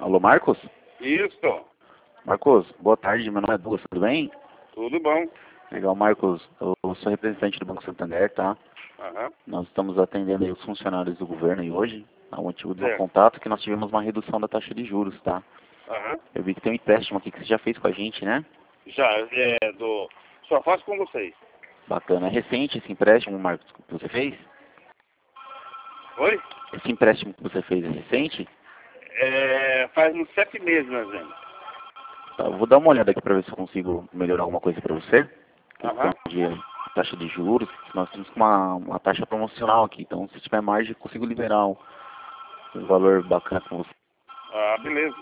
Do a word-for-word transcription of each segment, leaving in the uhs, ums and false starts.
Alô, Marcos? Isso. Marcos, boa tarde, meu nome é Douglas, tudo bem? Tudo bom. Legal, Marcos, eu sou representante do Banco Santander, tá? Aham. Nós estamos atendendo aí os funcionários do governo e hoje, o motivo do meu Certo. contato é que nós tivemos uma redução da taxa de juros, tá? Aham. Eu vi que tem um empréstimo aqui que você já fez com a gente, né? Já, é do... Só faço com vocês. Bacana. É recente esse empréstimo, Marcos, que você fez? Oi? Esse empréstimo que você fez é recente? É, faz uns sete meses, mais ou menos. Tá, eu vou dar uma olhada aqui para ver se eu consigo melhorar alguma coisa para você. Questão Aham. de taxa de juros, nós temos uma, uma taxa promocional aqui, então se tiver margem eu consigo liberar um, um valor bacana com você. Ah, beleza.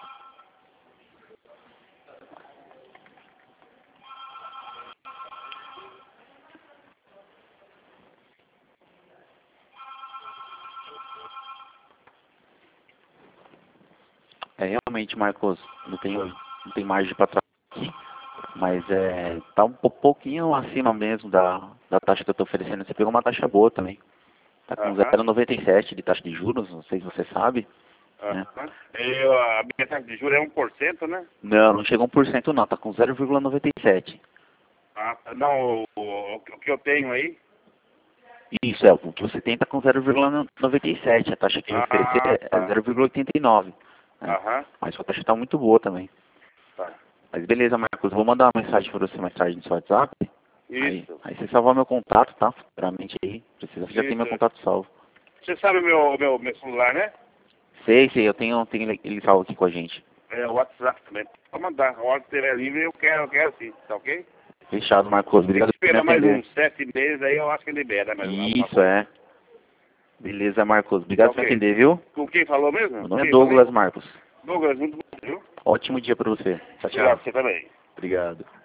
É realmente, Marcos, não tem, não tem margem para trás aqui, mas é, tá um pou- pouquinho acima mesmo da, da taxa que eu estou oferecendo. Você pegou uma taxa boa também. Tá com zero Aham. vírgula noventa e sete de taxa de juros, não sei se você sabe, né? Aham. Eu, a minha taxa de juros é um por cento, né? Não, não chega a um por cento não, tá com zero vírgula noventa e sete. Ah, tá. Não, o, o, o que eu tenho aí... Isso, é, o que você tem tá com zero vírgula noventa e sete, a taxa que eu oferecer Ah, é tá. zero vírgula oitenta e nove. Né? Aham. Mas sua taxa está muito boa também. Tá. Mas beleza, Marcos, vou mandar uma mensagem para você mais tarde no seu WhatsApp. Aí, Isso. aí você salvar meu contato, tá? Futuramente aí, precisa, você já tem meu Isso. contato salvo. Você sabe o meu, meu, meu celular, né? Sei, sei, eu tenho, tenho ele ele salvo aqui com a gente. É o WhatsApp também. Pode mandar. A hora que estiver livre, eu quero, eu quero sim. Tá ok? Fechado, Marcos, Tem que obrigado por me esperar mais atender. uns sete meses aí, eu acho que libera mais alguma Isso, coisa. é. Beleza, Marcos, Tá obrigado por me ok? atender, viu? Com quem falou mesmo? Meu nome é Quem falei? Douglas, Marcos. Douglas, muito bom, viu? Ótimo dia para você. Tchau, tchau. Obrigado, você também. Obrigado.